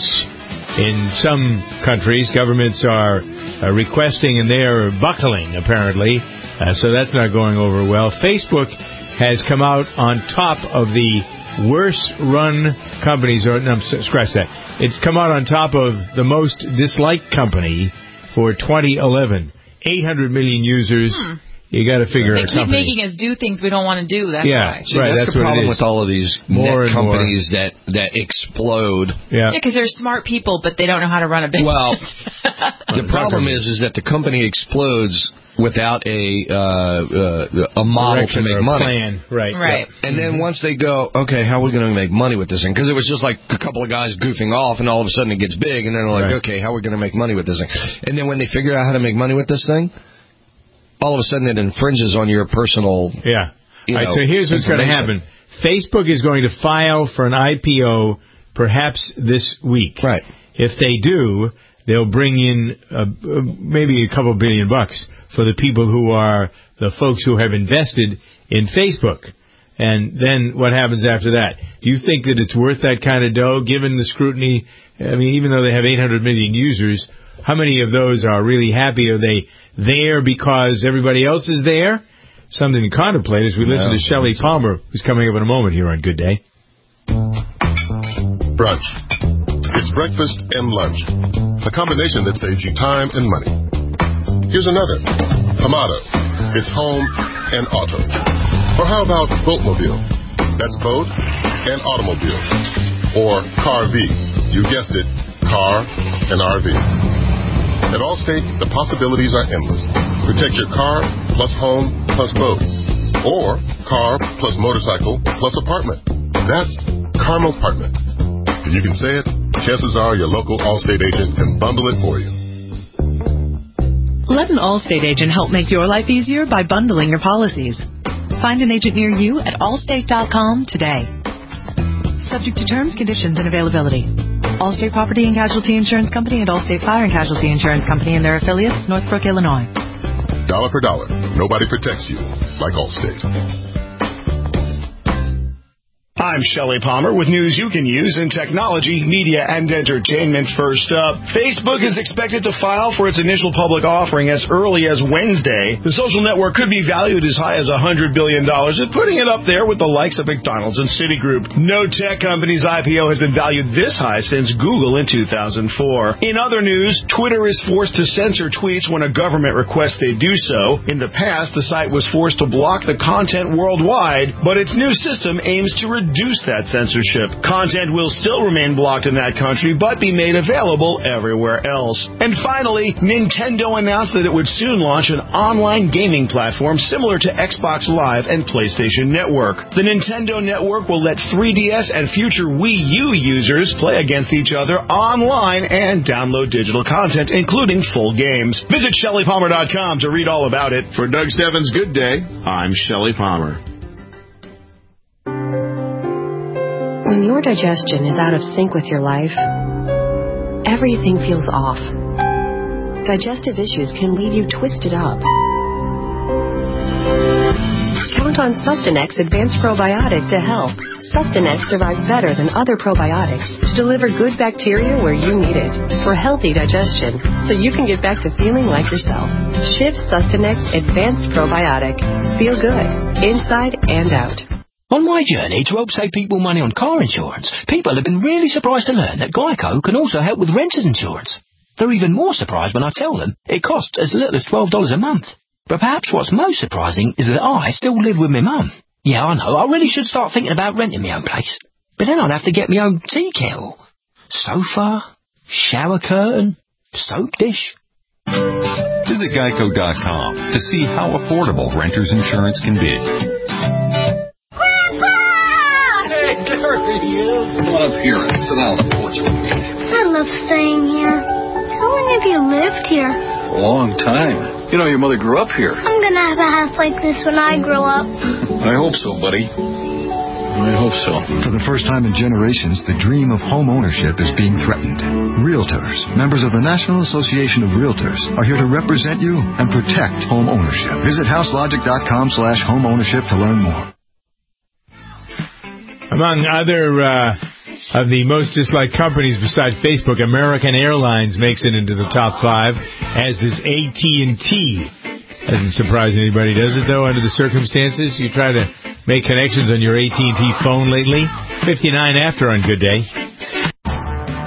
In some countries, governments are uh, requesting and they are buckling, apparently. Uh, so that's not going over well. Facebook has come out on top of the worst-run companies, or no, scratch that. It's come out on top of the most disliked company for twenty eleven. eight hundred million users. Hmm. You got to figure they out keep company. making us do things we don't want to do. That's yeah, why. See, right. That's, that's the what problem it is. with all of these more net companies that that explode. Yeah, because yeah, they're smart people, but they don't know how to run a business. Well, the problem is, is that the company explodes without a uh, uh, a model to make money. Plan. Right. Right. And then once they go, okay, how are we going to make money with this thing? Because it was just like a couple of guys goofing off, and all of a sudden it gets big, and then they're like, right. okay, how are we going to make money with this thing? And then when they figure out how to make money with this thing, all of a sudden it infringes on your personal. Yeah. You know, all right. So here's what's going to happen. Facebook is going to file for an I P O perhaps this week. Right. If they do, they'll bring in uh, maybe a couple billion bucks for the people who are the folks who have invested in Facebook. And then what happens after that? Do you think that it's worth that kind of dough, given the scrutiny? I mean, even though they have eight hundred million users, how many of those are really happy? Are they there because everybody else is there? Something to contemplate as we listen no. to Shelley Palmer, who's coming up in a moment here on Good Day. Brunch. It's breakfast and lunch. A combination that saves you time and money. Here's another. Amato. It's home and auto. Or how about Boatmobile? That's boat and automobile. Or Car V. You guessed it. Car and R V. At Allstate, the possibilities are endless. Protect your car plus home plus boat. Or car plus motorcycle plus apartment. That's Carmo Apartment. If you can say it, chances are your local Allstate agent can bundle it for you. Let an Allstate agent help make your life easier by bundling your policies. Find an agent near you at allstate dot com today. Subject to terms, conditions, and availability. Allstate Property and Casualty Insurance Company and Allstate Fire and Casualty Insurance Company and their affiliates, Northbrook, Illinois. Dollar for dollar, nobody protects you like Allstate. I'm Shelley Palmer with news you can use in technology, media, and entertainment. First up, Facebook is expected to file for its initial public offering as early as Wednesday. The social network could be valued as high as one hundred billion dollars, and putting it up there with the likes of McDonald's and Citigroup. No tech company's I P O has been valued this high since Google in two thousand four. In other news, Twitter is forced to censor tweets when a government requests they do so. In the past, the site was forced to block the content worldwide, but its new system aims to reduce that censorship. Content will still remain blocked in that country, but be made available everywhere else. And finally, Nintendo announced that it would soon launch an online gaming platform similar to Xbox Live and PlayStation Network. The Nintendo Network will let three D S and future Wii U users play against each other online and download digital content, including full games. Visit Shelley Palmer dot com to read all about it. For Doug Stebbins' Good Day, I'm Shelley Palmer. When your digestion is out of sync with your life, everything feels off. Digestive issues can leave you twisted up. Count on Sustanex Advanced Probiotic to help. Sustanex survives better than other probiotics to deliver good bacteria where you need it for healthy digestion, so you can get back to feeling like yourself. Shift Sustanex Advanced Probiotic. Feel good, inside and out. On my journey to help save people money on car insurance, people have been really surprised to learn that Geico can also help with renter's insurance. They're even more surprised when I tell them it costs as little as twelve dollars a month. But perhaps what's most surprising is that I still live with my mum. Yeah, I know, I really should start thinking about renting my own place. But then I'd have to get my own tea kettle, sofa, shower curtain, soap dish. Visit Geico dot com to see how affordable renter's insurance can be. There he is. Come on up here and sit down on the porch with me. I love staying here. How long have you lived here? A long time. You know, your mother grew up here. I'm gonna have a house like this when I grow up. I hope so, buddy. I hope so. For the first time in generations, the dream of home ownership is being threatened. Realtors, members of the National Association of Realtors, are here to represent you and protect home ownership. Visit houselogic dot com slash home ownership to learn more. Among other uh, of the most disliked companies besides Facebook, American Airlines makes it into the top five, as is A T and T. Doesn't surprise anybody, does it, though, under the circumstances? You try to make connections on your A T and T phone lately? fifty-nine after on Good Day.